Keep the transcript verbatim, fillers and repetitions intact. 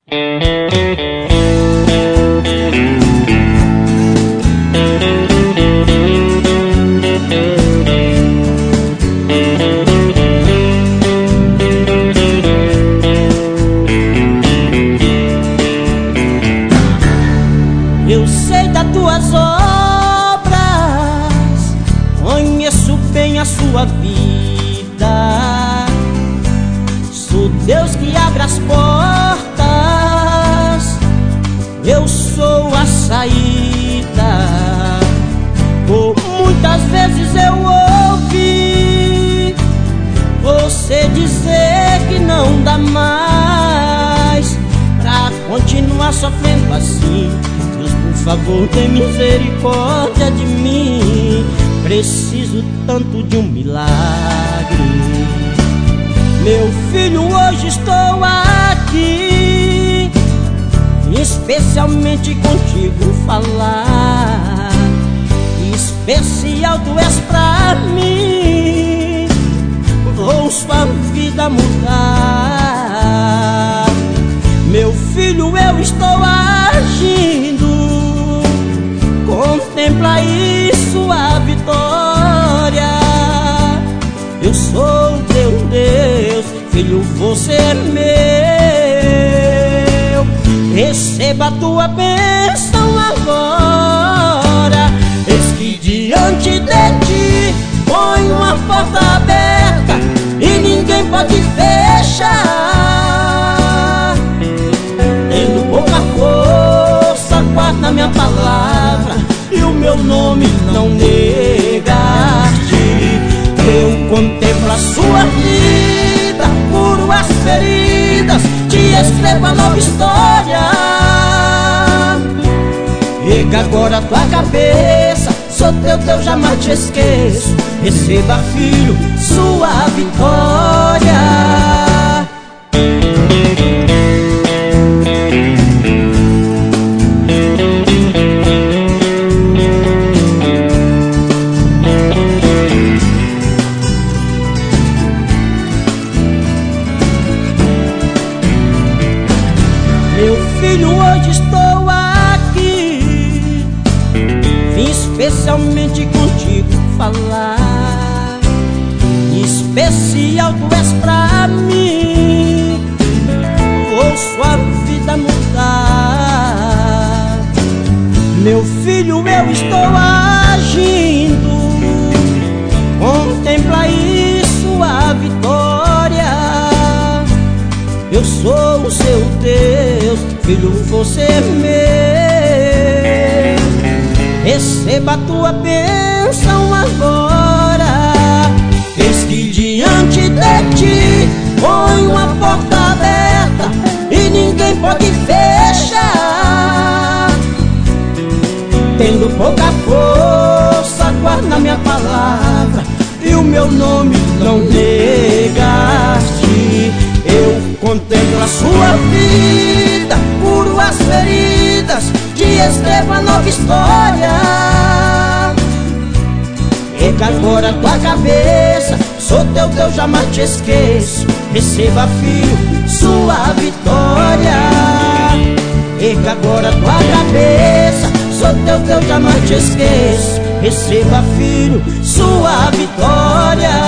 Eu sei das tuas obras, conheço bem a sua vida. Sou Deus que abre as portas, eu sou a saída. Por muitas vezes eu ouvi você dizer que não dá mais pra continuar sofrendo assim. Deus, por favor, tem misericórdia de mim. Preciso tanto de um milagre. Meu filho, hoje estou aqui, especialmente contigo falar. Especial tu és pra mim, vou sua vida mudar. Meu filho, eu estou agindo, contempla isso, a vitória. Eu sou teu Deus, filho, você é meu. Receba a tua bênção agora. Eis que diante de ti põe uma porta aberta e ninguém pode fechar. Tendo pouca força, guarda minha palavra e o meu nome não negaste. Eu contemplo a sua vida, curo as feridas, te escrevo a nova história. Erga agora a tua cabeça, sou teu Deus, jamais te esqueço. Receba, filho, sua vitória. Meu filho, hoje estou aqui, vim especialmente contigo falar. Especial tu és pra mim, vou sua vida mudar. Meu filho, eu estou agindo, contempla isso, a vitória. Eu sou o seu Deus, filho, você é meu. Receba a tua bênção agora. Eis que diante de ti põe uma porta aberta e ninguém pode fechar. Tendo pouca força, guarda minha palavra e o meu nome não negaste. Eu contemplo a sua vida, curo as feridas, te escrevo a nova história. Erga agora a tua cabeça, sou teu Deus, jamais te esqueço. Receba, filho, sua vitória. Erga agora a tua cabeça, sou teu Deus, jamais te esqueço. Receba, filho, sua vitória.